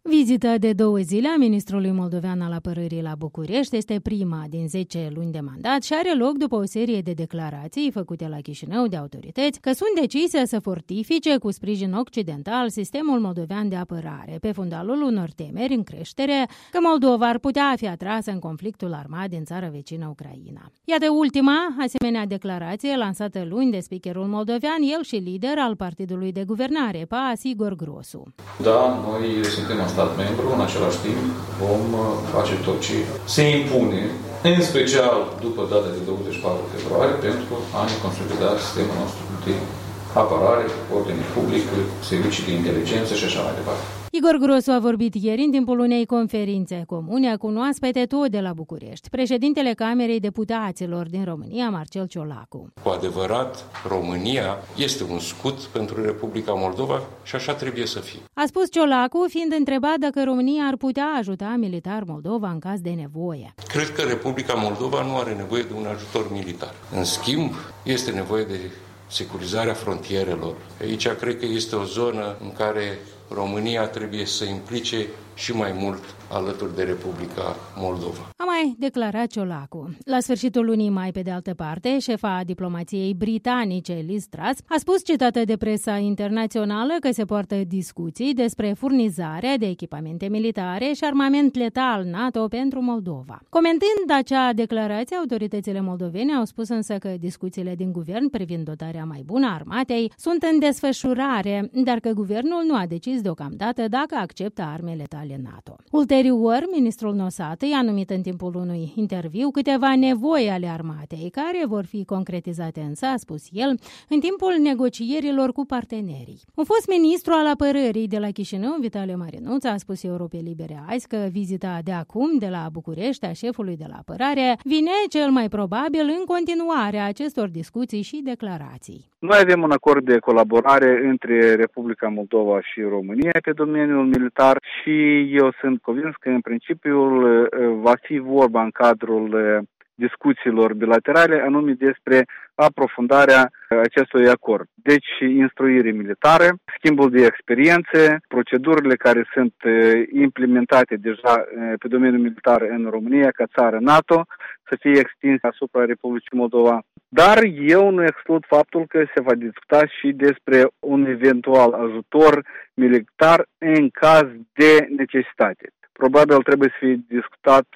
Vizita de 2 zile a ministrului moldovean al apărării la București este prima din 10 luni de mandat și are loc după o serie de declarații făcute la Chișinău de autorități că sunt decise să fortifice cu sprijin occidental sistemul moldovean de apărare, pe fundalul unor temeri în creștere că Moldova ar putea fi atrasă în conflictul armat din țara vecină Ucraina. Iată ultima asemenea declarație lansată luni de speakerul moldovean, el și lider al partidului de guvernare, PAS, Igor Grosu. Da, noi suntem un stat membru, în același timp vom face tot ce se impune, în special după data de 24 februarie, pentru a ne consolida sistemul nostru de apărare, ordine publică, servicii de inteligență și așa mai departe. Igor Grosu a vorbit ieri în timpul unei conferințe comune cu un oaspete tot de la București, președintele Camerei Deputaților din România, Marcel Ciolacu. Cu adevărat, România este un scut pentru Republica Moldova și așa trebuie să fie. A spus Ciolacu, fiind întrebat dacă România ar putea ajuta militar Moldova în caz de nevoie. Cred că Republica Moldova nu are nevoie de un ajutor militar. În schimb, este nevoie de securizarea frontierelor. Aici cred că este o zonă în care România trebuie să implice și mai mult alături de Republica Moldova. A mai declarat Ciolacu. La sfârșitul lunii mai, pe de altă parte, șefa diplomației britanice, Liz Truss, a spus, citată de presa internațională, că se poartă discuții despre furnizarea de echipamente militare și armament letal NATO pentru Moldova. Comentând acea declarație, autoritățile moldovene au spus însă că discuțiile din guvern privind dotarea mai bună a armatei sunt în desfășurare, dar că guvernul nu a decis deocamdată dacă acceptă arme letale NATO. Ulterior, ministrul Nosată i-a numit în timpul unui interviu câteva nevoi ale armatei, care vor fi concretizate însă, a spus el, în timpul negocierilor cu partenerii. Un fost ministru al apărării de la Chișinău, Vitale Marinuț, a spus Europei Libere azi că vizita de acum de la București a șefului de la apărare vine cel mai probabil în continuarea acestor discuții și declarații. Noi avem un acord de colaborare între Republica Moldova și România pe domeniul militar și eu sunt convins că în principiul va fi vorba în cadrul discuțiilor bilaterale anume despre aprofundarea acestui acord. Deci, instruire militară, schimbul de experiențe, procedurile care sunt implementate deja pe domeniul militar în România ca țară NATO să fie extinse asupra Republicii Moldova. Dar eu nu exclud faptul că se va discuta și despre un eventual ajutor militar în caz de necesitate. Probabil trebuie să fie discutat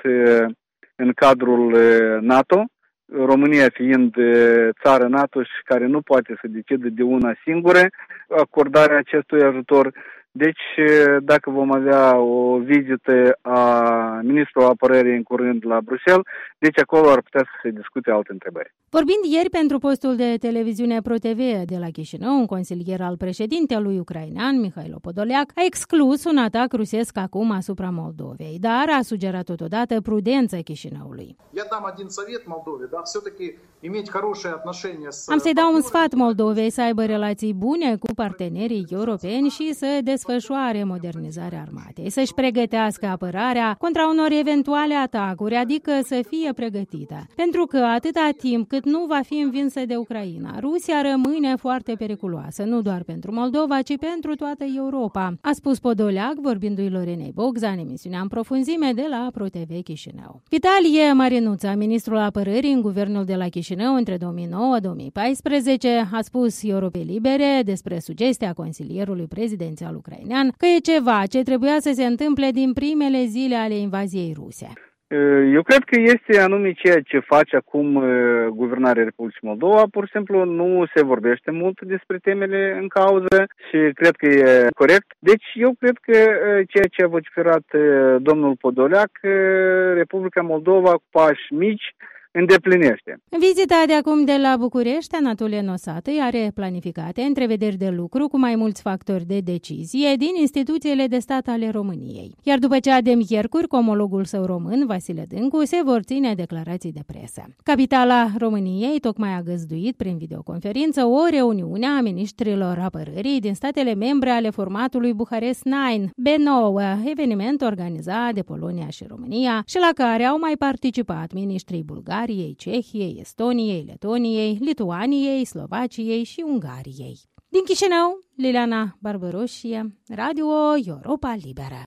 în cadrul NATO, România fiind țară NATO și care nu poate să decide de una singură acordarea acestui ajutor. Deci, dacă vom avea o vizită a ministrului apărării în curând la Bruxelles, deci acolo ar putea să se discute alte întrebări. Vorbind ieri pentru postul de televiziune ProTV de la Chișinău, un consilier al președintelui ucrainean, Mihailo Podoliac, a exclus un atac rusesc acum asupra Moldovei, dar a sugerat totodată prudență Chișinăului. Am să-i dau un sfat Moldovei să aibă relații bune cu partenerii europeni și să desfășoare modernizarea armatei, să-și pregătească apărarea contra unor eventuale atacuri, adică să fie pregătită. Pentru că atâta timp cât nu va fi învinsă de Ucraina, Rusia rămâne foarte periculoasă, nu doar pentru Moldova, ci pentru toată Europa, a spus Podoliac, vorbindu-i Lorenei Bogza în emisiunea În profunzime de la ProTV Chișinău. Vitalie Marinuța, ministrul apărării în guvernul de la Chișinău între 2009-2014, a spus Europei Libere despre sugestia consilierului prezidențial ucrainean că e ceva ce trebuia să se întâmple din primele zile ale invaziei ruse. Eu cred că este anume ceea ce face acum guvernarea Republicii Moldova. Pur și simplu nu se vorbește mult despre temele în cauză și cred că e corect. Deci eu cred că ceea ce a vociferat domnul Podoliac, Republica Moldova cu pași mici îndeplinește. Vizita de acum de la București, Anatole Nosată, are planificate întrevederi de lucru cu mai mulți factori de decizie din instituțiile de stat ale României. Iar după cea de miercuri, cu omologul său român, Vasile Dâncu, se vor ține declarații de presă. Capitala României tocmai a găzduit prin videoconferință o reuniune a ministrilor apărării din statele membre ale formatului Bucharest 9, B9, eveniment organizat de Polonia și România și la care au mai participat ministrii bulgari, Cehiei, Estoniei, Letoniei, Lituaniei, Slovaciei și Ungariei. Din Chișinău, Liliana Barbaroșie, Radio Europa Liberă.